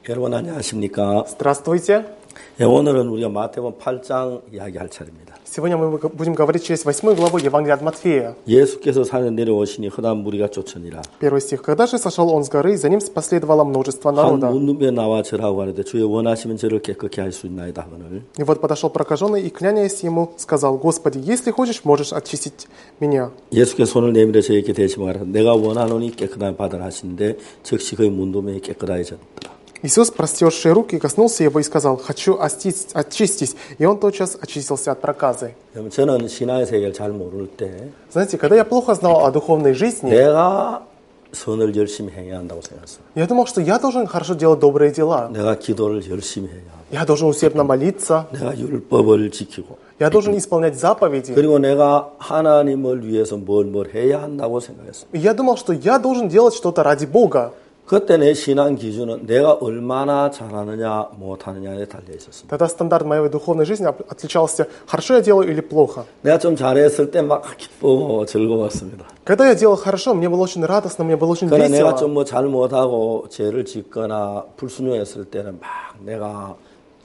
여러분 안녕하십니까? Здравствуйте. 오늘은 우리가 마태복음 8장 이야기할 차례입니다. Сегодня мы будем говорить через 8 главу Евангелия от Матфея. 예수께서 산에 내려오시니 흑암 무리가 쫓으니라. Первый стих. Когда же сошел он с горы, за ним последовало множество 한 народа. 문둥병 나와 절하고 가는데 주여 원하시면 저를 깨끗게 할 수 있나이다 하거늘. И вот подошел прокаженный и, кляняясь ему, сказал: Господи, если хочешь, можешь очистить меня. 예수께서 손을 내밀어 저에게 대시하라. 내가 원하노니 깨끗함을 받으라 하시는데 즉시 그의 문둥병이 깨끗해졌다. Иисус, простерший руки, коснулся его и сказал: хочу очистись. И он тотчас очистился от проказы. 여러분 저는 신앙의 세계를 잘 모를 때 Знаете, когда я плохо знал о духовной жизни, 내가 선을 열심히 해야 한다고 생각했어요. я думал, что я должен хорошо делать добрые дела. 내가 기도를 열심히 해야 하고 Я должен усердно молиться. 내가 율법을 지키고 Я должен исполнять заповеди. 그리고 내가 하나님을 위해서 뭘 해야 한다고 생각했어요. И я думал, что я должен делать что-то ради Бога. 그때 내 신앙 기준은 내가 얼마나 잘하느냐 못하느냐에 달려 있었습니다. Тогда стандарт моей духовной жизни отличался: хорошо я делаю или плохо. 내가 좀 잘했을 때 막 기쁘고 즐거웠습니다. Когда я делал хорошо, мне было очень радостно, мне было очень 그러나 내가 весело. 좀 뭐 잘 못하고 죄를 짓거나 불순종했을 때는 막 내가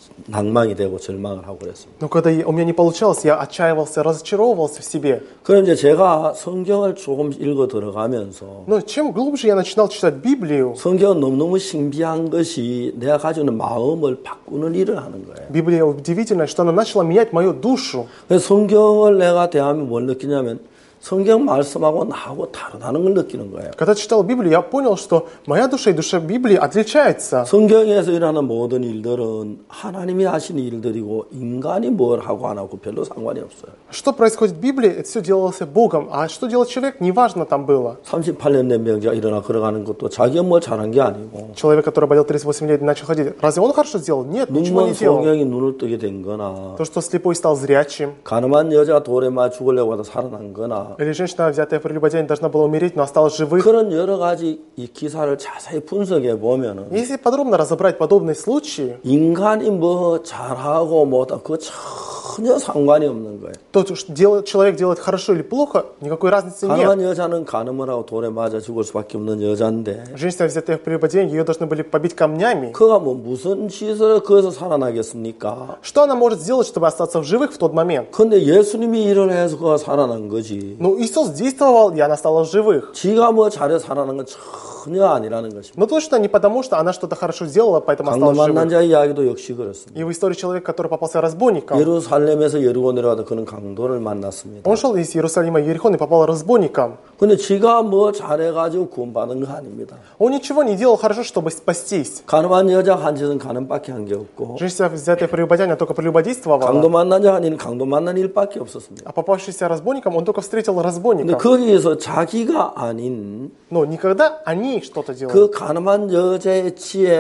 낭망이 되고 절망을 하고 그랬습니다. Но когда у меня не получалось, я отчаивался, разочаровывался в себе. 그럼 이제 제가 성경을 조금 읽어 들어가면서 Но чем глубже я начинал читать Библию, 성경은 너무너무 신비한 것이 내가 가지고 있는 마음을 바꾸는 일을 하는 거예요. Библия удивительная, что она начала менять мою душу. 그래서 성경을 내가 대하면 뭘 느끼냐면 성경 말씀하고 나하고 다르다는 걸 느끼는 거예요. Когда читал Библию, я понял, что моя душа и душа Библии отличаются. 성경에서 일어나는 모든 일들은 하나님이 하시는 일들이고 인간이 뭘 하고 안 하고 별로 상관이 없어요. Что происходит в Библии, это все делалось Богом. А что делает человек, неважно там было. 38년 된 병자가 일어나 걸어가는 것도 자기가 뭘 잘한 게 아니고 Человек, который болел 38 лет и начал ходить, разве он хорошо сделал? Нет, ничего 눈먼 не делал. 소경이 눈을 뜨게 된 거나 То, что слепой стал зрячим, 가늠한 여자가 돌에 맞아 죽으려고 하다 살아난 거나 или женщина, взятая прелюбодеянием, должна была умереть, но осталась живых. 그런 여러 가지 이 기사를 자세히 분석해 보면은 Если подробно разобрать подобные случаи, 인간이 뭐 잘하고 뭐다 그거 전혀 상관이 없는 거예요. то, что человек делает хорошо или плохо, никакой разницы нет. 가늠한 여자는 가늠을 하고 돌에 맞아 죽을 수밖에 없는 여자인데 Женщина, взятая в прелюбодеяние, ее должны были побить камнями. 그가 뭐 무슨 짓을 거기서 살아나겠습니까? Что она может сделать, чтобы остаться в живых в тот момент? 근데 예수님이 일을 해서 그가 살아난 거지. Ну, Иисус действовал, и она стала в живых. 지가 뭐 잘해 살아난 건 전혀 아니라는 것입니다. Но точно не потому, что она что-то хорошо сделала, поэтому осталась в 강도 만난 живых. 자 이야기도 역시 그렇습니다. И в истории человека, который попался разбойником, 예루살렘에서 여리고 내려가다 그는 강도를 만났습니다. он шел из Иерусалима в Иерихон и попал разбойником. 근데 지가 뭐 잘해가지고 구원받은 거 아닙니다. Он ничего не делал хорошо, чтобы спастись. 가늠한 여자 한 짓은 가늠밖에 한 게 없고 Женщина, взятая в прелюбодеяние, только прелюбодействовала. 강도 만난 자 한 일은 강도 만난 일밖에 없었습니다. А попавшийся разбойником, он только встретил 근데 разбойника. 거기에서 자기가 아닌 Но никогда они что-то делали. 그 가늠한 여자의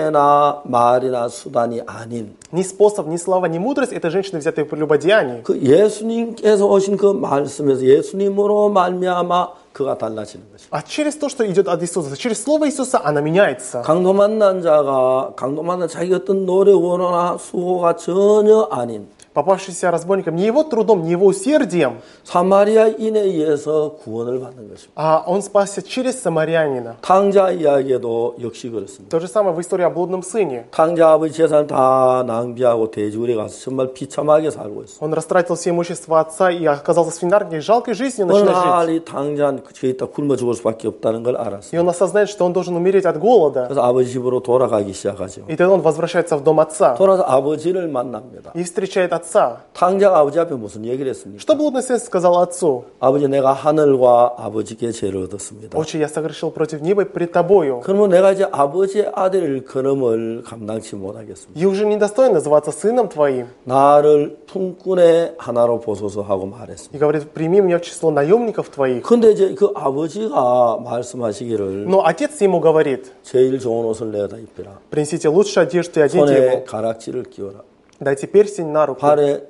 지혜나 말이나 수단이 아닌 Ни способ, ни слова, ни мудрость этой женщины, взятой в прелюбодеянии. 그 예수님께서 오신 그 말씀에서 예수님으로 말미암아 그가 달라지는 것입니다. А через то, что идет от Иисуса, через Слово Иисуса, она меняется. 강도 만난 자가 강도 만난 자기 어떤 노력으로나 수고가 전혀 아닌 Попавшийся разбойником не его трудом, не его усердием, 사마리아인에 의해서 구원을 받는 것입니다. а он спасся через самарянина. 탕자 이야기에도 역시 그렇습니다. То же самое в истории о блудном сыне. 탕자 아버지 재산을 다 낭비하고 돼지굴에 가서 정말 비참하게 살고 있어요. Он растратил все имущество отца и оказался в свинарнике, жалкой жизнью 어느 начал жить. 날 이 탕자는 그에 있다 굶어 죽을 수밖에 없다는 걸 И 알았어요. он осознает, что он должен умереть от голода. 그래서 아버지 집으로 돌아가기 시작하죠. И тогда он возвращается в дом отца 돌아서 아버지를 만납니다. и встречает отца. 탕자가 아버지 앞에 무슨 얘기를 했습니까? Что блудный сын сказал отцу? 아버지 내가 하늘과 아버지께 죄를 얻었습니다. Отче, я согрешил против неба и пред тобою. 그러면 내가 이제 아버지의 아들일 그놈을 감당치 못하겠습니다. И уже недостоин называться сыном твоим. 나를 품꾼의 하나로 보소서 하고 말했습니다. И говорит: прими меня в число наемников твоих. 근데 이제 그 아버지가 말씀하시기를 Но отец ему говорит: 제일 좋은 옷을 내어다 입히라. принесите лучшую одежду и оденьте 손에 его. 가락지를 끼워라. Дайте перстень на руку. 발에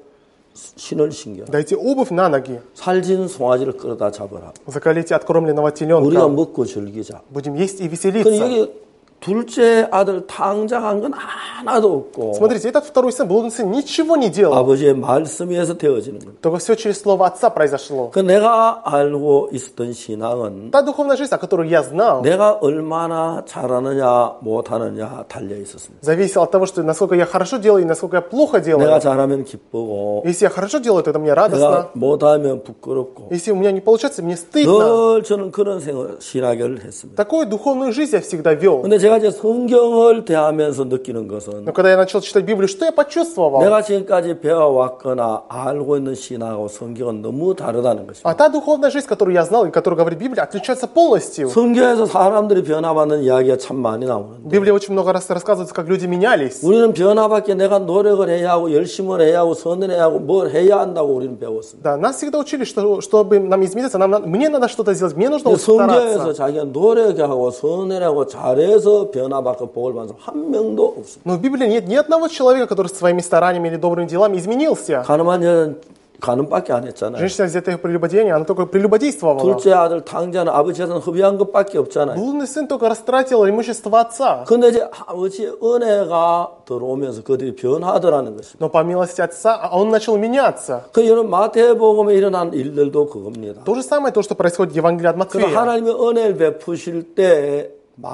신을 신겨라. Дайте обувь на ноги. 살진 송아지를 끌어다 잡아라. Закалите откормленного 우리가 теленка. 먹고 즐기자. Будем есть и 근데 веселиться. 여기 둘째 아들 탕자한 건 하나도 없고 Смотрите, этот второй сын, блудный сын, ничего не делал. 아버지의 말씀 위에서 되어지는 겁니다. Только все через слово отца произошло. 그 내가 알고 있었던 신앙은 Та духовная жизнь, о которой я знал, 내가 얼마나 잘하느냐 못하느냐 달려 있었습니다. зависела от того, что насколько я хорошо делаю и насколько я плохо 내가 делаю. 잘하면 기쁘고 Если я хорошо делаю, то это мне радостно. 내가 못하면 부끄럽고 Если у меня не получается, мне стыдно. 늘 저는 그런 신학을 했습니다. Такую духовную жизнь я всегда вел. 근데 제가 이제 성경을 대하면서 느끼는 것은 Но когда я начал читать Библию, что я почувствовал? 내가 지금까지 배워왔거나 알고 있는 신학하고 성경은 너무 다르다는 것입니다. А та духовная жизнь, которую я знал и которую говорит Библия, отличается полностью. 성경에서 사람들이 변화받는 이야기가 참 많이 나오는데 В Библии очень много раз рассказывается, как люди менялись. 우리는 변화받기 내가 노력을 해야 하고 열심을 해야 하고 선을 해야 하고 뭘 해야 한다고 우리는 배웠습니다. Да, нас всегда учили, что чтобы нам измениться, мне надо что-то сделать, мне нужно 성경에서 стараться. 자기가 노력하고 선을 하고 잘해서 변화받고 복을 받는 사람 한 명도 없습니다. Но в Библии нет ни одного человека, который своими стараниями или добрыми делами изменился. 가늠한 여자는 가늠밖에 안 했잖아요. Женщина, взятая в прелюбодеяние, она только прелюбодействовала. 둘째 아들 탕자는 아버지한테 흡의한 것밖에 없잖아요. Блудный сын только растратил имущество отца. 근데 이제 아버지의 은혜가 들어오면서 그들이 변하더라는 것입니다. Но по милости отца, он начал меняться. 그 여러분 마태복음에 일어난 일들도 그겁니다. То же самое, то, что происходит в Евангелии от 그래서 Матфея. 하나님의 은혜를 베푸실 때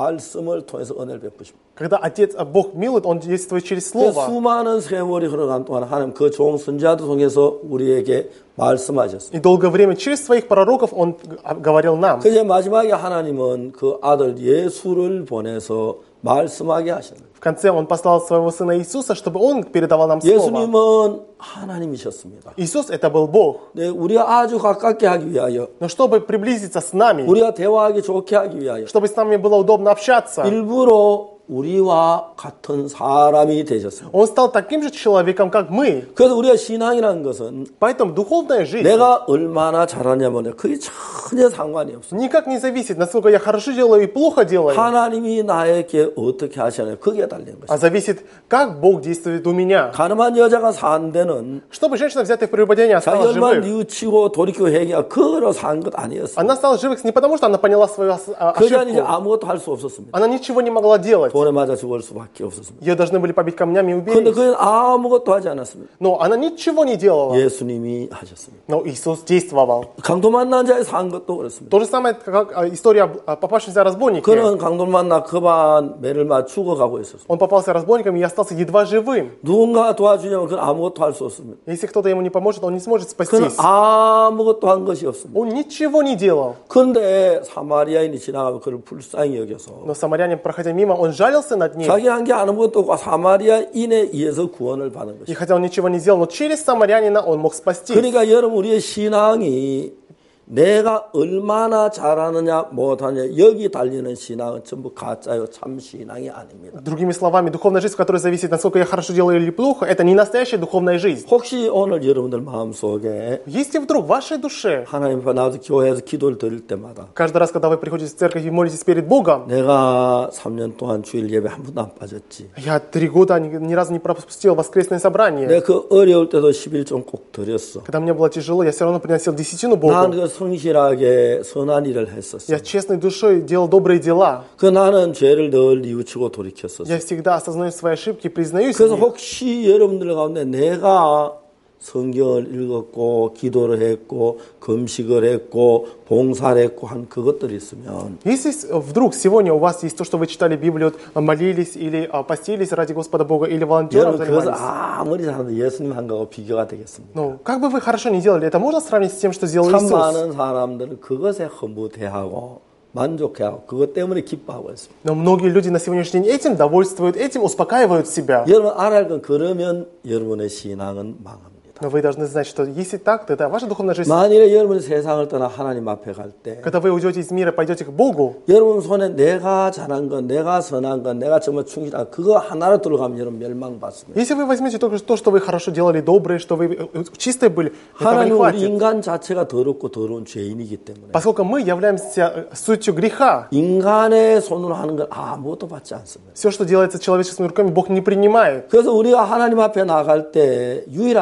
말씀을 통해서 은혜를 베푸십니다. Когда Отец, Бог милует, Он действует через 그래서 Слово. 수많은 세월이 흘러간 동안 하나님 그 종 선지자들 통해서 우리에게 말씀하셨습니다. И долгое время через своих пророков Он говорил нам. 그제 마지막에 하나님은 그 아들 예수를 보내서 말씀하게 하셨습니다. В конце Он послал Своего Сына Иисуса, чтобы Он передавал нам Слово. 예수님은 하나님이셨습니다. Иисус это был Бог. 네, 우리가 아주 가깝게 하기 위하여 Но чтобы приблизиться с нами, 우리가 대화하기 좋게 하기 위하여 чтобы с нами было удобно общаться, 일부러 우리와 같은 사람이 되셨습니다. Он стал таким же человеком, как мы. 그래서 우리가 신앙이라는 것은 Поэтому духовная жизнь 내가 얼마나 잘하냐면 그게 전혀 상관이 없어요. никак не зависит, насколько я хорошо делаю и плохо делаю, 하나님이 나에게 어떻게 하시나요? 그게 달린 а 것이죠. зависит, как Бог действует у меня. 가늠한 여자가 산 데는 Чтобы женщина, взятая в прелюбодеяние, 자기 осталась 얼마나 живой. 뉘우치고 돌이키고 회개하고 그거로 산 것 아니었어요. Она осталась живой не потому, что она поняла свою 그저 이제 ошибку. 아무것도 할 수 없었습니다. Она ничего не могла делать. 돌에 맞아 죽을 수밖에 없었습니다. Ее должны были побить камнями и 그런데 убить. 그는 아무것도 하지 않았습니다. Но она ничего не делала. 예수님이 하셨습니다. Но Иисус действовал. 강도 만난 자의 산 것도 그렇습니다. То же самое, как история о попавшемся разбойнике. 그는 강도 만나 그만 매를 맞 죽어가고 있었습니다. Он попался разбойником и остался едва живым. 누군가 도와주냐면 그는 아무것도 할 수 없습니다. Если кто-то ему не поможет, он не сможет 그는 спастись. 아무것도 한 것이 없습니다. Он ничего не делал. 그런데 사마리아인이 지나가면 그를 불쌍히 여겨서 Но самарянин, проходя мимо, он жалился над ней. 자기 한 게 아무것도 없고 사마리아인에 의해서 구원을 받은 И 것입니다. хотя он ничего не сделал, но через самарянина он мог спастись. 그러니까 여러분 우리의 신앙이 내가 얼마나 잘하느냐 못하느냐 여기 달리는 신앙은 전부 가짜요 참 신앙이 아닙니다. Другими словами, духовная жизнь, в которой зависит, насколько я хорошо делаю или плохо, это не настоящая духовная жизнь. 혹시 오늘 여러분들 마음속에 Если вдруг в вашей душе, 하나님 앞에 나와서 교회에서 기도를 드릴 때마다 каждый раз, когда вы приходите в церковь и молитесь перед Богом, 내가 3년 동안 주일 예배 한 번도 안 빠졌지. я 3 года ни разу не пропустил воскресное собрание. 내가 그 어려울 때도 11좀 꼭 드렸어. Когда мне было тяжело, я все равно приносил десятину Богу. 난 그 성실하게 선한 일을 했었어. Я честной душой делал добрые дела. 그 나는 죄를 늘 뉘우치고 돌이켰었어. Я всегда осознаю свои ошибки, признаюсь в 그래서 них. 혹시 여러분들 가운데 내가 성경을 읽었고 기도를 했고 금식을 했고 봉사를 했고 한 그것들이 있으면 Если вдруг сегодня у вас есть то, что вы читали Библию, молились или постились ради Господа Бога, или волонтером 여러분 그것을 занимались, 아무리 잘하는데 예수님 한 거하고 비교가 되겠습니다. ну, как бы вы хорошо не делали, это можно сравнить с тем, что сделал 참 Иисус? 많은 사람들은 그것에 허무대하고 만족해하고 그것 때문에 기뻐하고 있습니다. Но многие люди на сегодняшний день этим довольствуют, этим успокаивают себя. 여러분 알아야 할 건 그러면 여러분의 신앙은 망합니다. Но вы должны знать, что если так, то это ваша духовная жизнь. 만일에 여러분이 세상을 떠나 하나님 앞에 갈 때 Когда вы уйдете из мира, пойдете к Богу, 여러분 손에 내가 잘한 건, 내가 선한 건, 내가 정말 충실한 그거 하나로 들어가면 여러분 멸망받습니다. если вы возьмете только то, что вы хорошо делали, добрые, что вы чистые были, этого не 하나님 우리 хватит. 인간 자체가 더럽고 더러운 죄인이기 때문에 Поскольку мы являемся сутью греха, 인간의 손으로 하는 건 아무것도 받지 않습니다. все, что делается человеческими руками, Бог не принимает. 그래서 우리가 하나님 앞에 나갈 때 유일한 것은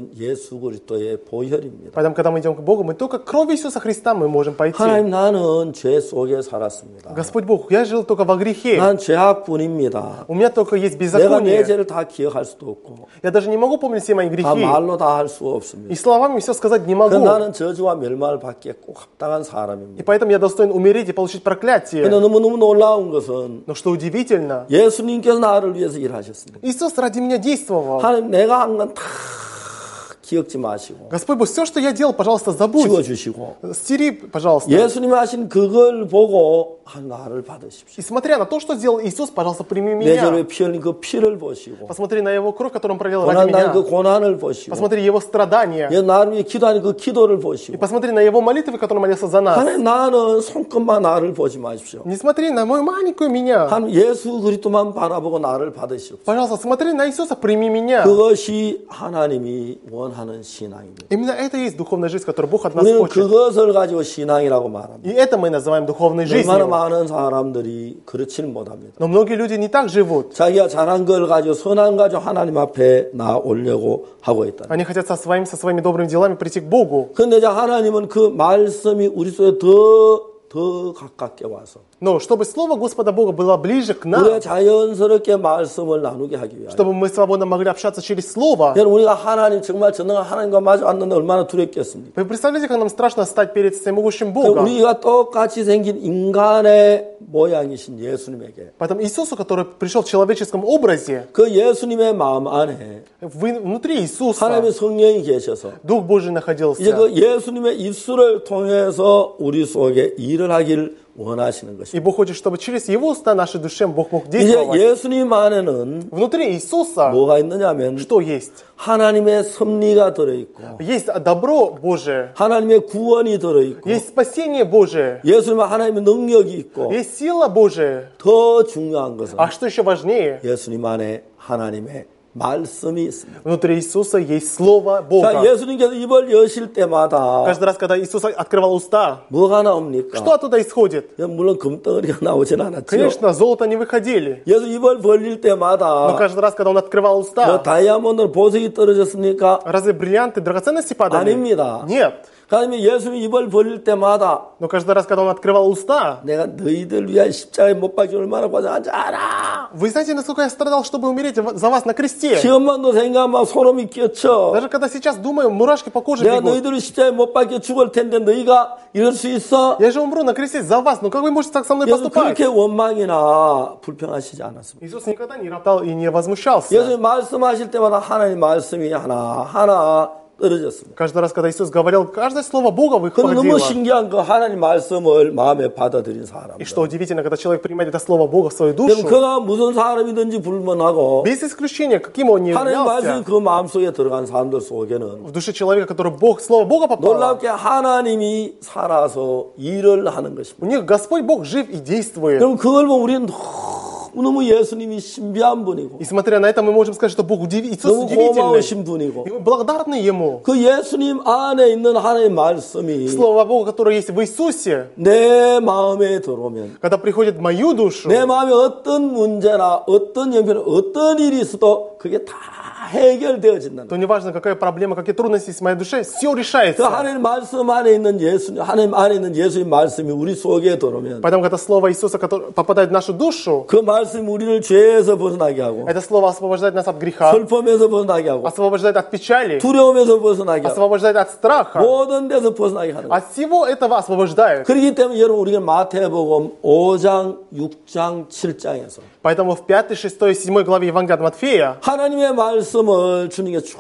것은 예수 그리스도의 보혈입니다. Поэтому, когда мы идем к Богу, мы только кровью Иисуса Христа мы можем пойти. 하나님 나는 죄 속에 살았습니다. Господь Бог, я жил только во грехе. 난 죄악뿐입니다. У меня только есть 내가 내 беззаконие. 죄를 다 기억할 수도 없고 Я даже не могу помнить все мои 다 грехи. 말로 다 할 수 없습니다. И словами все сказать не 그 могу. 나는 저주와 멸망을 받기에 꼭 합당한 И 사람입니다. поэтому я достоин умереть и получить 근데 проклятие. 너무너무 놀라운 것은 Но что удивительно, 예수님께서 나를 위해서 일하셨습니다. Иисус ради меня действовал. 하나님 내가 한 건 다 기억지 마시고 Господь Бог, все, что я делал, пожалуйста, забудь. 지워주시고 Стери, пожалуйста. 예수님이 하신 그걸 보고 나를 받으십시오. И смотря на то, что сделал Иисус, пожалуйста, прими 내 죄를 меня. 피 흘린 그 피를 보시고 Посмотри на Его кровь, которую Он пролил ради 고난당한 그 меня. 고난을 보시고 Посмотри Его страдания. 나를 위해 기도하는 그 기도를 И 보시고 посмотри на Его молитвы, которые молился за нас. 하나님 나는 손끝만 나를 보지 마십시오. Не смотри на мою маленькую меня. 하나님 예수 그리스도만 바라보고 나를 받으시옵소서. Пожалуйста, смотри на Иисуса, прими меня. 그것이 하나님이 원하는 신앙입니다. Именно это и есть духовная жизнь, которую Бог от нас 우리는 хочет. 그것을 가지고 신앙이라고 말합니다. И это мы называем духовной 얼마나 жизнью. 많은 사람들이 그렇지는 못합니다. Но многие люди не так живут. 자기가 잘한 걸 가지고 선한 가지고 하나님 앞에 나오려고 하고 있다. Они хотят со своими добрыми делами прийти к Богу. 그런데 이제 하나님은 그 말씀이 우리 속에 더 가깝게 와서 Но чтобы Слово Господа Бога было ближе к 우리가 нам, 자연스럽게 말씀을 나누게 하기 위하여 чтобы мы свободно могли общаться через Слово. 여러분 우리가 하나님 정말 전능한 하나님과 마주 앉는데 얼마나 두렵겠습니까? Вы представляете, как нам страшно стать перед всемогущим Богом? 우리가 똑같이 생긴 인간의 모양이신 예수님에게 Поэтому Иисусу, который пришел в человеческом образе, 그 예수님의 마음 안에 внутри Иисуса 하나님의 성령이 계셔서 Дух Божий 이제 находился. 그 예수님의 입술을 통해서 우리 속에 일을 하길 원하시는 И 것입니다. Бог хочет, чтобы через Его уста нашей душе Бог мог 이제 действовать. 예수님 안에는 Внутри Иисуса 뭐가 있느냐면 что есть? 하나님의 섭리가 들어있고 Есть добро Божие, 하나님의 구원이 들어있고 есть спасение Божие, 예수님의 하나님의 능력이 있고 есть сила Божия. 더 중요한 것은 А что еще важнее? 예수님 안에 하나님의 말씀이 있습니다. Внутри Иисуса есть Слово 자, Бога. 예수님께서 입을 여실 때마다 Каждый раз, когда Иисус открывал уста, 뭐가 나옵니까? что оттуда исходит? 물론 금덩어리가 나오진 않았죠. Конечно, золото не выходили. 예수 입을 벌릴 Но 때마다 каждый раз, когда Он открывал 뭐 уста, 다이아몬드 보석이 떨어졌습니까? разве бриллианты, драгоценности падали? 아닙니다. Нет. 하나님이 예수님 입을 벌릴 때마다 Но каждый раз, когда Он открывал уста, 내가 너희들 위한 십자가에 못 박혀 얼마나 고생한지 알아. вы знаете, насколько я страдал, чтобы умереть за вас на кресте? 지금만도 생각하면 소름이 끼쳐. Даже когда сейчас думаю, мурашки по коже 내가 бегут. 너희들을 십자가에 못 박혀 죽을 텐데 너희가 이럴 수 있어? Я же умру на кресте за вас, но как вы можете так со мной 예수 поступать? 그렇게 원망이나 불평하시지 않았습니다. Иисус никогда не роптал и не возмущался. 예수님 말씀하실 때마다 하나님 말씀이 하나 떨어졌습니다. Каждый раз, когда Иисус говорил, каждое слово Бога 그런데 너무 выходило. 신기한 거 하나님 말씀을 마음에 받아들인 사람. И что удивительно, когда человек принимает это слово Бога в свою душу, 여러분 그가 무슨 사람이든지 불문하고 без исключения, каким он ни 하나님 말씀이 являлся, 그 마음속에 들어간 사람들 속에는 в душе человека, который слово Бога попало, 놀랍게 하나님이 살아서 일을 하는 것입니다. у них Господь Бог жив и действует. 여러분 그걸 보면 우리는 너무 예수님이 신비한 분이고 И смотря на это, мы можем сказать, что Бог Иисус 너무 удивительный. 고마우신 분이고 И мы благодарны Ему. 그 예수님 안에 있는 하나님의 말씀이 Слово Бога, которое есть в Иисусе, 내 마음에 들어오면 когда приходит в мою душу, 내 마음에 어떤 문제나 어떤 형편, 어떤 일이 있어도 그게 다 해결되어진다는 то неважно, какая проблема, какие трудности есть в моей душе, все 그 решается. 하나님 말씀 안에 있는 예수님, 하나님 안에 있는 예수님 말씀이 우리 속에 들어오면 Поэтому, когда Слово Иисуса которое попадает в нашу душу, 그 말씀이 우리를 죄에서 벗어나게 하고 это Слово освобождает нас от греха, 슬픔에서 벗어나게 하고 освобождает от печали, 두려움에서 벗어나게 하고 освобождает от страха. 모든 데서 벗어나게 하는 거예요. От всего этого освобождает. 그렇기 때문에 여러분 우리가 마태복음 5장, 6장, 7장에서 Поэтому в 5, 6, 7 главе Евангелия от Матфея 하나님의 말씀을 주님께 쭉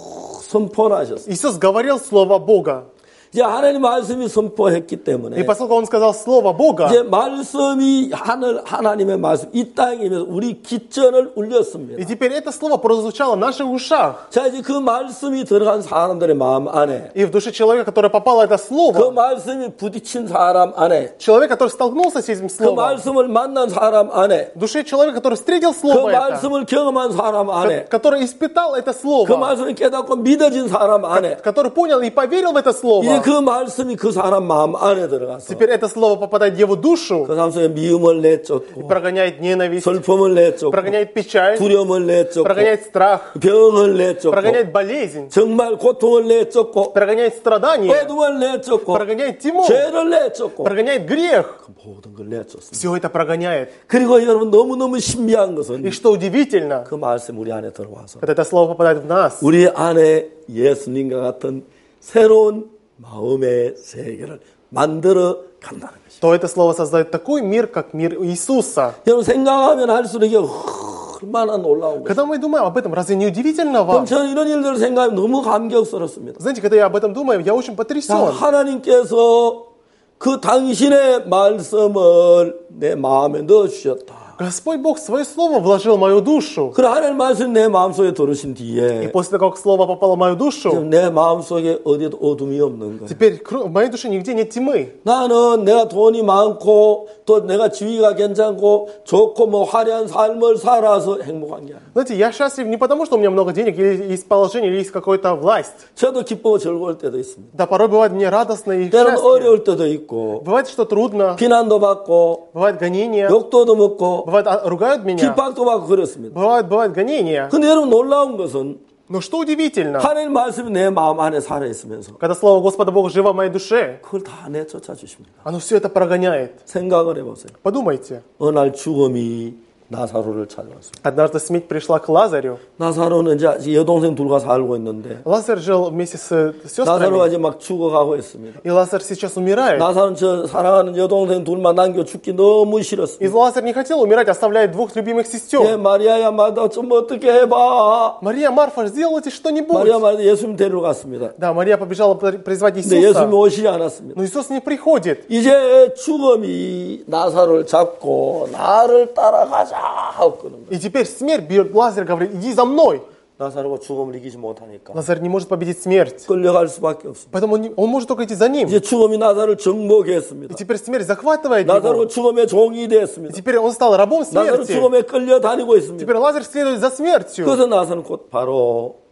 선포를 하셨어요. Иисус говорил Слово Бога. 이제 하나님 말씀이 선포했기 И 때문에 поскольку Он сказал Слово Бога, 이제 말씀이 하나님의 말씀 이 땅에 임해서 우리 기전을 и 울렸습니다. теперь это Слово прозвучало в наших ушах. 자 이제 그 말씀이 들어간 사람들의 마음 안에 И в душе человека, который попало это 그 Слово, 말씀이 부딪힌 사람 안에 человек, который столкнулся с этим 그 Словом, 말씀을 만난 사람 안에 в душе человека, который встретил 그 Слово это, 말씀을 경험한 사람 안에 который испытал это 그 Слово, 말씀을 깨닫고 믿어진 사람 안에 который понял и поверил в это 이제 Слово, 그 말씀이 그 사람 마음 안에 들어가서 Теперь это слово попадает в его душу 그 사람 속에 미움을 и 내쫓고 прогоняет ненависть, 슬픔을 내쫓고 прогоняет печаль, 두려움을 내쫓고 прогоняет страх, 병을 내쫓고 прогоняет болезнь, 정말 고통을 내쫓고 прогоняет страдания, 어둠을 내쫓고 прогоняет тьму, 죄를 내쫓고 прогоняет грех. 그 모든 걸 내쫓습니다. Все это прогоняет. 그리고 여러분 너무너무 신비한 것은 И что удивительно, 그 말씀 우리 안에 들어와서 когда это слово попадает в нас, 우리 안에 예수님과 같은 새로운 마음의 세계를 만들어 간다는 것이죠. то это слово создает такой мир, как мир Иисуса. 여러분 생각하면 할수록 이게 얼마나 놀라운 거죠. Когда мы думаем об этом, разве не удивительно 그럼 вам? 저는 이런 일들을 생각하면 너무 감격스럽습니다. Знаете, когда я об этом думаю, я очень 자, потрясен. 하나님께서 그 당신의 말씀을 내 마음에 넣어주셨다. Господь Бог свое слово вложил в мою душу. 그래 하나님 말씀 내 마음속에 들으신 И 뒤에 после того, как слово попало в мою душу, 지금 내 마음속에 어디에도 어둠이 없는 거예요. теперь в моей душе нигде нет тьмы. 나는 내가 돈이 많고 또 내가 지위가 괜찮고 좋고 뭐 화려한 삶을 살아서 행복한 게 아니에요. Знаете, я счастлив не потому, что у меня много денег, или есть положение, или есть какая-то власть. 저도 기쁘고 즐거울 때도 있습니다. Да, порой бывает мне радостно и 때로는 счастье. 어려울 때도 있고 Бывает, что трудно, 비난도 받고 бывает гонения, 욕도 먹고 бывает, ругают меня, 핍박도 받고 그렇습니다. бывает гонения. 근데 여러분 놀라운 것은 Но что удивительно, 하나님 말씀이 내 마음 안에 살아있으면서 когда слово Господа Бога живо в моей душе, 그걸 다 내쫓아 주십니다. оно все это прогоняет. 생각을 해보세요. Подумайте. 어느 날 죽음이 나사로를 찾아왔습니다. Однажды смерть пришла к Лазарю. 나사로는 이제 여동생 둘과 살고 있는데 Лазарь жил вместе с 나사로가 сестрами, 이제 막 죽어가고 있습니다. и Лазарь сейчас умирает. 나사로는 저 사랑하는 여동생 둘만 남겨 죽기 너무 И 싫었습니다. Лазарь не хотел умирать, оставляет двух любимых 예, сестер. 마리아야 마다 좀 어떻게 해봐. Мария, Марфа, сделайте что-нибудь. 마리아 마다 예수님 데리러 갔습니다. Да, Мария побежала призвать 근데 예수님이 Иисуса, 오시지 않았습니다. но Иисус не приходит. 이제 죽음이 나사로를 잡고 나를 따라가자 하고 끄는 거예요. И теперь смерть бьет Лазарь, говорит, иди за мной. 나사로가 죽음을 이기지 못하니까 Лазарь не может победить смерть. 끌려갈 수밖에 없습니다. Поэтому он может только идти за ним. 이제 죽음이 나사로를 И 정복했습니다. теперь смерть захватывает 나사로가 его. 죽음의 종이 И 됐습니다. теперь он стал рабом 나사로 смерти. 죽음에 끌려다니고 있습니다. Теперь Лазарь следует за смертью. 그래서 나사로는 곧 바로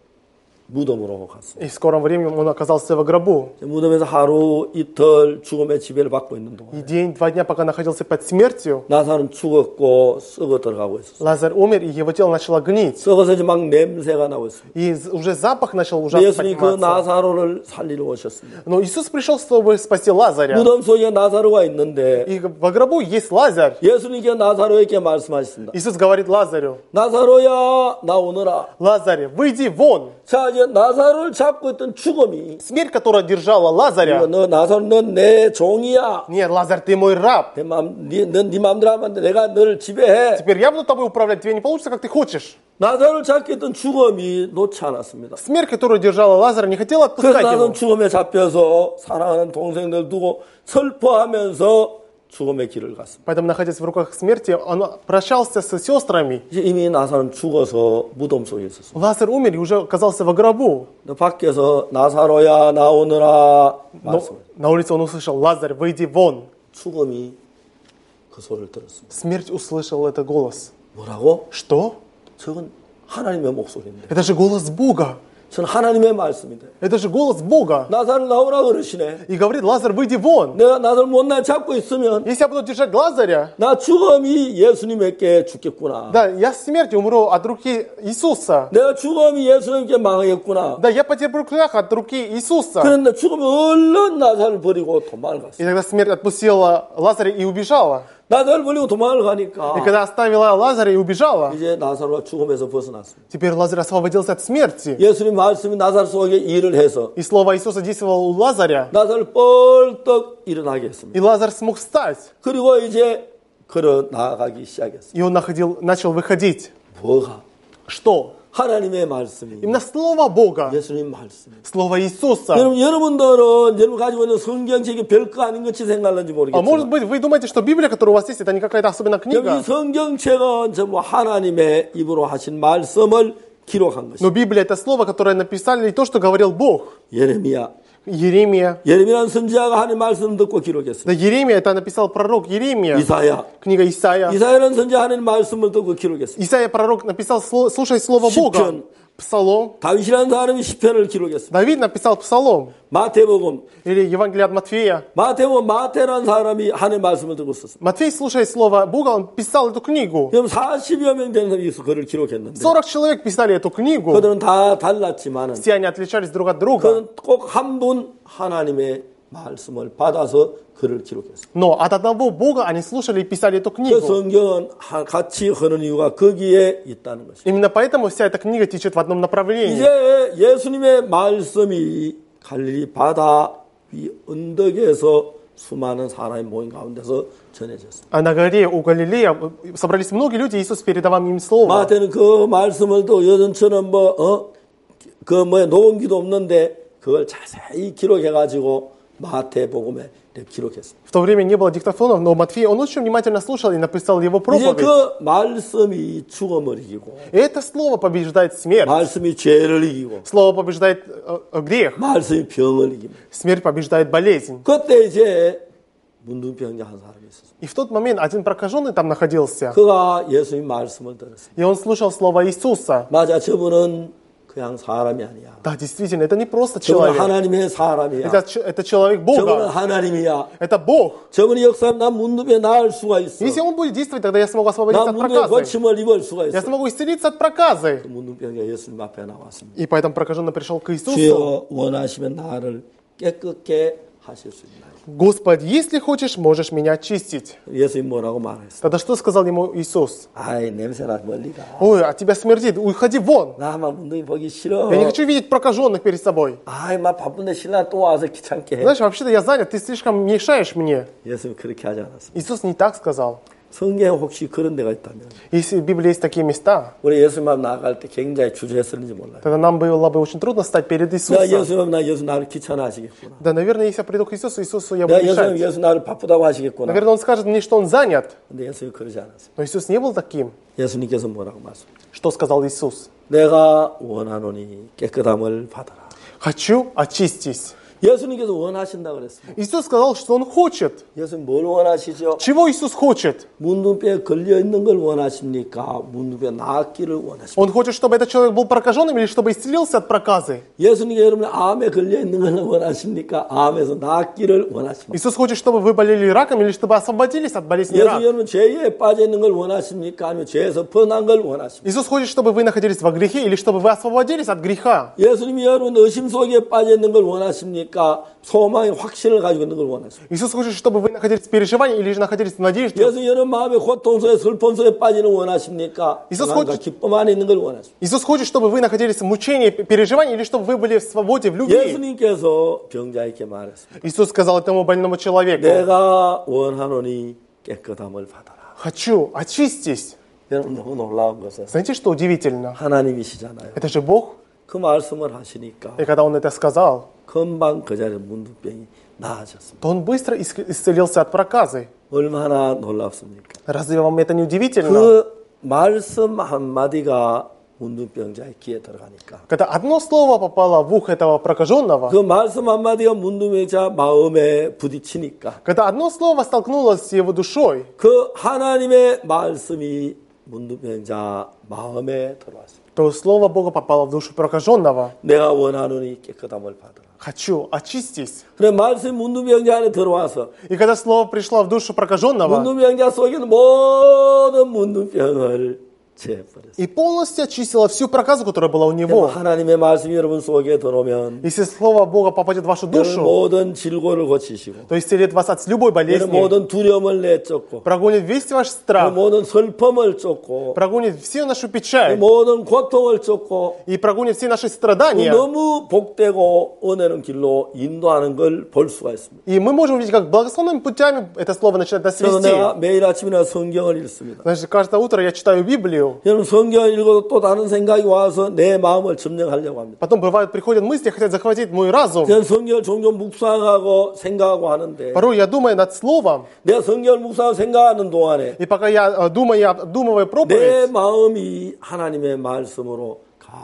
무덤으로 갔습니다. И в скором времени он оказался во гробу. 무덤에서 하루 이틀 죽음의 지배를 받고 있는 동안 И день, 2 дня, пока находился под смертью, 나사로는 죽었고 썩어 들어가고 있었어요. Лазарь умер, и его тело начало гнить. 썩어서 이제 막 냄새가 나고 있습니다. И уже запах начал ужасно 예수님이 그 подниматься. 나사로를 살리러 오셨습니다. Но Иисус пришел, чтобы спасти Лазаря. 무덤 속에 나사로가 있는데 И во гробу есть Лазарь. 예수님께 나사로에게 말씀하셨습니다. Иисус говорит Лазарю: 나사로야 나오너라. Лазарь, выйди вон. 자 이제 나사로를 잡고 있던 죽음이 Смерть, которая держала Лазаря. 너 나사로 넌 내 종이야. Нет, Лазарь, ты мой раб. 네 마음대로 하면 안 돼. 내가 너를 지배해. Теперь я буду тобой управлять, тебе не получится, как ты хочешь. 나사로를 잡고 있던 죽음이 놓지 않았습니다. Смерть, которую держала Лазаря, не хотела 그래서 отпускать 나는 его. 죽음에 잡혀서 사랑하는 동생들 두고 슬퍼하면서 죽음의 길을 갔습니다. Поэтому, находясь в руках смерти, он прощался с сестрами. 이제 이미 나사로는 죽어서 무덤 속에 있었어요. Лазарь умер и уже оказался во гробу. 밖에서 나사로야 나오너라 Но 말씀. на улице он услышал: Лазарь, выйди вон. 죽음이 그 소리를 들었습니다. Смерть услышал этот голос. 뭐라고? Что? 저건 하나님의 목소리인데. Это же голос Бога. 저는 하나님의 말씀인데. Это же голос Бога. 나사로 나오라 그러시네. И говорит: Лазарь, выйди вон. 내가 나사로 못나 잡고 있으면 Если я буду держать Лазаря, 나 죽음이 예수님에게 죽겠구나. да, я смерть умру от руки Иисуса. 내가 죽음이 예수님께 망하겠구나. Да, я потерплю крах от руки Иисуса. 그런데 죽음이 얼른 나사를 버리고 도망을 갔어. И тогда смерть отпустила Лазаря и убежала. 나사를 버리고 도망을 И 가니까 когда оставила Лазаря и убежала, 이제 나사로가 죽음에서 벗어났습니다. теперь Лазарь освободился от смерти. 예수님 말씀이 나사로 속에 일을 해서 И слово Иисуса действовало у Лазаря. 나사를 뻘떡 일어나게 했습니다. И Лазарь смог встать. 그리고 이제 걸어 나아가기 시작했어요. И он начал выходить. 뭐가? Что? 하나님의 말씀이 Именно слово Бога. 예수님 말씀. Слово Иисуса. 여러분들은 여러분 가지고 있는 성경책이 별거 아닌 것이 생각하는지 А может 모르겠지만 быть, вы думаете, что Библия, которая у вас есть, это не какая-то особенная 여기 книга. 성경책은 전부 하나님의 입으로 하신 말씀을 기록한 것입니다. Но Библия — это слово, которое написали то, что говорил Бог. 예레미야. Еремия. 예레미야는 선지자가 하나님의 말씀을 듣고 기록했습니다. Да, Еремия, это написал пророк Еремия. 이사야. Книга Исаия. 이사야는 선지자 하나님의 말씀을 듣고 기록했습니다. Исаия, пророк, написал, слушай слово Бога. 시편 Псалом. 다윗이라는 사람이 시편을 기록했습니다. Давид написал Псалом. 마태복음, Или Евангелие от Матфея. 마태복음 마태라는 사람이 하나님의 말씀을 듣고 있었습니다. Матфей, слушая слово Бога, он писал эту книгу. 그럼 40여 명 되는 사람이 그를 기록했는데 40 человек писали эту книгу. 그들은 다 달랐지만은 Все они отличались друг от друга. 그는 꼭 한 분 하나님의 말씀을 받아서 그를 기록했습니다. Но от одного Бога они слушали и писали эту 그 книгу. 성경은 같이 흐르는 이유가 거기에 있다는 것입니다. Именно поэтому вся эта книга течет в одном направлении. 이제 예수님의 말씀이 갈릴리 바다 위 언덕에서 수많은 사람이 모인 가운데서 전해졌습니다. А на горе у Галилея собрались многие люди, Иисус передавал им слово. 마태는 그 말씀을 또 여전처럼 녹음기도 없는데 그걸 자세히 기록해가지고 마태복음에 기록했습니다. В то время не было диктофонов, но Матфей, он очень внимательно слушал и написал его 이제 проповедь. 그 말씀이 죽음을 이기고 И это слово побеждает смерть. 말씀이 죄를 이기고 Слово побеждает грех. 말씀이 병을 이깁니다. Смерть побеждает болезнь. 그때 이제 문둥병자 한 사람이 있었어요. И в тот момент один прокаженный там находился. 그가 예수님 말씀을 들었어요. И он слушал слово Иисуса. 맞아, 저분은 그냥 사람이 아니야. Да, действительно, это не просто 저분은 человек. 하나님의 사람이야. Это человек 저분은 Бога. 하나님이야. Это Бог. 저분이 역사하면 난 문둥병에 나을 수가 있어. Если он будет действовать, тогда я смогу освободиться 난 от 문둥병에 проказы. 고침을 입을 수가 Я 있어. смогу исцелиться от проказы. 문둥병자 예수님 앞에 나왔습니다. И поэтому прокаженный пришел к Иисусу. 주여 원하시면 나를 깨끗게 하실 수 있나요? Господи, если хочешь, можешь меня очистить. 예수님 뭐라고 말했어? Тогда что сказал ему Иисус? 아이 냄새나 멀리 가. Ой, от тебя смердит, уходи вон. 나만 문둥이 보기 싫어. Я не хочу видеть прокаженных перед собой. 아이 막 바쁜데 신랑 또 와서 귀찮게 해. Знаешь, вообще-то я занят, ты слишком мешаешь мне. 예수님 그렇게 하지 않았습니다. Иисус не так сказал. 성경에 혹시 그런 데가 있다면 Если в Библии есть такие места, 우리 예수님 앞 나아갈 때 굉장히 주저했었는지 몰라요. тогда нам было бы очень трудно стать перед 내가 Иисусом. 예수님 앞 예수 나를 귀찮아하시겠구나. Да, наверное, если я приду к Иисусу, Иисусу я буду 내가 예수님 мешать. 예수 나를 바쁘다고 하시겠구나. Наверное, Он скажет мне, что Он занят. 근데 예수님 그러지 않았어요. Но Иисус не был таким. 예수님께서 뭐라고 말씀하셨어요? Что сказал Иисус? 내가 원하노니 깨끗함을 받아라. Хочу, очистись. 예수님께서 원하신다 그랬습니다. Иисус сказал, что Он хочет. 예수님 뭘 원하시죠? Чего Иисус хочет? 문둥병에 걸려 있는 걸 원하십니까? 문둥병 낫기를 원하십니까? Он хочет, чтобы этот человек был прокаженным или чтобы исцелился от проказы? 예수님께 여러분의 암에 걸려 있는 걸 원하십니까? 암에서 낫기를 원하십니까? Иисус хочет, чтобы вы болели раком или чтобы освободились от болезни 예수 рака? 여러분 죄에 빠져 있는 걸 원하십니까? 아니면 죄에서 벗어난 걸 원하십니까? Иисус хочет, чтобы вы находились во грехе или чтобы вы освободились от греха? 예수님이 여러분 의심 속에 빠져 있는 걸 원하십니까? 소망의 확신을 가지고 있는 걸 원하십니까? Иисус хочет, чтобы вы находились в переживании или же находились в надежде? 예수 여러분 마음의 고통 속에 슬픔 속에 빠지는 원하십니까? 이sus 평안과 기쁨 안에 있는 걸 원하십니까? Иисус хочет, чтобы вы находились в мучении, переживании или чтобы вы были в свободе, в любви. 예수님께서 병자에게 말했습니다. Иисус сказал этому больному человеку: 내가 원하노니 깨끗함을 받아라. хочу, очистись. 여러분 너무 놀라운 것은 Знаете, что удивительно? 하나님이시잖아요. Это же Бог. 그 말씀을 하시니까 И когда Он это сказал, 금방 그 자리에 문둥병이 나아졌습니다. то Он быстро исцелился от проказы. 얼마나 놀랍습니까? Разве вам это не удивительно? 그 말씀 한마디가 문둥병자의 귀에 들어가니까 Когда одно слово попало в ухо этого прокаженного, 그 말씀 한마디가 문둥병자 마음에 부딪히니까 когда одно слово столкнулось с его душой, 그 하나님의 말씀이 문둥병자 마음에 들어왔습니다. то слово Бога попало в душу прокаженного. 내가 원하노니 깨끗함을 받으라. Хочу, очистись. 그래 말씀이 문둥병자 안에 들어와서 И когда слово пришло в душу прокаженного, 문둥병자 속에 있는 모든 문둥병을 제버렸어요. и полностью очистило всю проказу, которая была у него. 하나님의 말씀이 여러분 속에 들어오면 Если слово Бога попадет в вашу 여러분 душу, 모든 질고를 고치시고 то исцелит вас от любой 여러분 болезни, 모든 두려움을 내쫓고 прогонит весь ваш страх, 모든 슬픔을 쫓고 прогонит всю нашу печаль 모든 고통을 쫓고 и прогонит все наши страдания. 너무 복되고 은혜는 길로 인도하는 걸 볼 수가 있습니다. И мы можем видеть, как благословенными путями это слово начинает нас 그래서 вести. 내가 매일 아침이나 성경을 읽습니다. Значит, каждое утро я читаю Библию. 여러분 성경을 읽어도 또 다른 생각이 와서 내 마음을 점령하려고 합니다. Потом бывает, приходят мысли, хотят захватить мой разум. 저는 성경을 종종 묵상하고 생각하고 하는데 Порой я думаю над словом, 내가 성경을 묵상하고 생각하는 동안에 и пока я думаю, я обдумываю 내 проповедь, 마음이 하나님의 말씀으로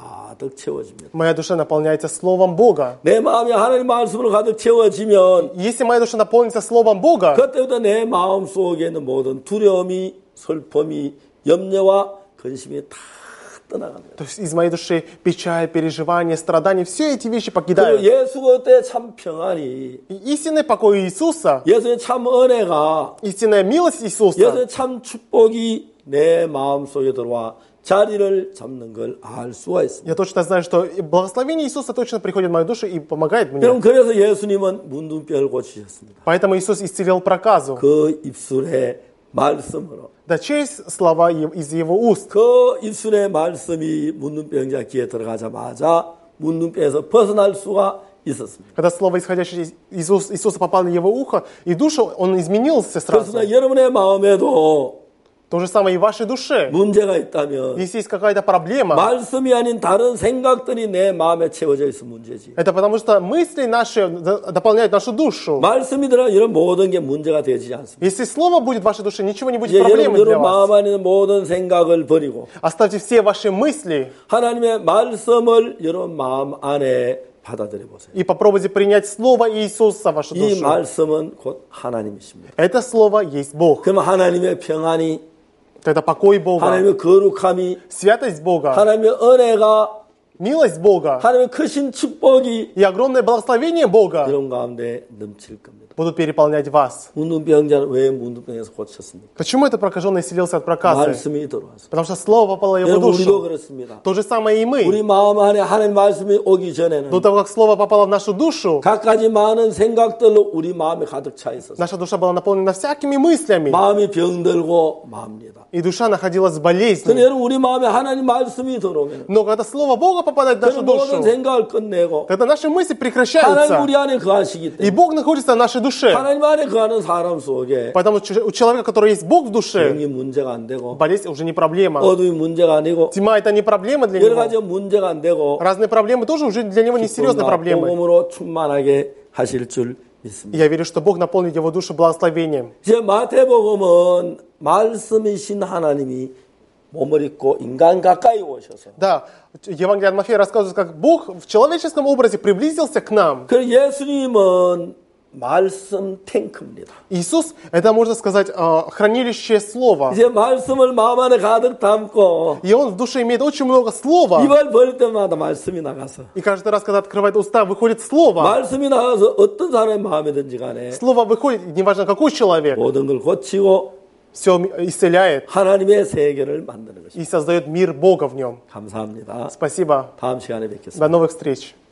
가득 채워집니다. моя душа наполняется словом Бога. 내 마음이 하나님 말씀으로 가득 채워지면 Если моя душа наполнится словом Бога, 그때부터 내 마음 속에 있는 모든 두려움이 슬픔이 염려와 근심이 다 떠나갑니다. То есть из моей души печаль, переживания, страдания, все эти вещи 그리고 покидают. 예수 그때 참 평안이, И истинный покой Иисуса, 예수의 참 은혜가, истинная милость Иисуса, 예수의 참 축복이 내 마음속에 들어와 자리를 잡는 걸 알 수가 있습니다. я точно знаю, что благословение Иисуса точно приходит в мою душу и помогает мне. 여러분, 그래서 예수님은 문둥병을 고치셨습니다. Поэтому Иисус исцелил проказу. 그 입술의 말씀으로. Да, через слова из Его уст. 그 입술의 말씀이 문둥병자 귀에 들어가자마자 문둥병에서 벗어날 수가 있었습니다. Когда слово, исходящее из уст Иисуса, попало в Его ухо, и душу, он изменился сразу. 그렇습니다. 여러분의 마음에도 То же самое и в вашей душе. 문제가 있다면 Если есть какая-то проблема, 말씀이 아닌 다른 생각들이 내 마음에 채워져 있어 문제지. это потому что мысли наши дополняют нашу душу. 말씀이 들어 이런 모든 게 문제가 되지 않습니다. Если слово будет в вашей душе, ничего не будет 이제 проблемой для 여러분 마음 вас. 안에 있는 모든 생각을 버리고 Оставьте все ваши мысли 하나님의 말씀을 여러분 마음 안에 받아들여 보세요. и попробуйте принять слово Иисуса в вашу 이 душу. 말씀은 곧 하나님이십니다. Это слово есть Бог. 그러면 하나님의 평안이, Это покой Бога, 하나님의 거룩함이, святость Бога, 하나님의 은혜가, милость Бога 하나님의 크신 축복이 и огромное благословение Бога 여러분 가운데 넘칠 겁니다. будут переполнять вас. 문둥병자는 왜 문둥병에서 고쳤습니까? Почему этот прокаженный исцелился от проказы? 말씀이 들어와서. Потому что слово попало в его 여러분 우리도 душу. 그렇습니다. То же самое и мы. 우리 마음 안에 하나님 말씀이 오기 전에는 До того, как слово попало в нашу душу, 갖가지 많은 생각들로 우리 마음에 가득 차 있었어요. наша душа была наполнена всякими мыслями, 마음이 병들고 맙니다. и душа находилась в 근데 болезни. 여러분 우리 마음에 하나님 말씀이 들어오면 Но когда слово Бога попадает в нашу 그런 모든 душу, 생각을 끝내고 тогда наши мысли 하나님 прекращаются, 우리 안에 거하시기 и 때문에 Бог находится в нашей душе. 하나님 안에 거하는 사람 속에 Поэтому у человека, который есть Бог в душе, 병이 문제가 안 되고 болезнь уже не проблема. 어둠이 문제가 아니고 Тьма это не проблема для 여러 него. 가지 문제가 안 되고 Разные проблемы тоже уже для него не серьезные проблемы. 복음으로 충만하게 하실 줄 믿습니다. И я верю, что Бог наполнит его душу благословением. 이제 마태복음은 말씀이신 하나님이 몸을 입고 인간 가까이 오셔서 Да, Евангелие от Матфея рассказывает, как Бог в человеческом образе приблизился к нам. 그 예수님은 말씀 탱크입니다. Иисус, это, можно сказать, хранилище слова. 이제 말씀을 마음 안에 가득 담고 И он в душе имеет очень много слова. 입을 벌릴 때마다 말씀이 나가서 И каждый раз, когда открывает уста, выходит слово. 말씀이 나가서 어떤 사람의 마음이든지 간에 Слово выходит, неважно какой человек, 모든 걸 고치고 все исцеляет 하나님의 세계를 만드는 것입니다. и создает мир Бога в нем. 감사합니다. Спасибо. 다음 시간에 뵙겠습니다. До новых встреч.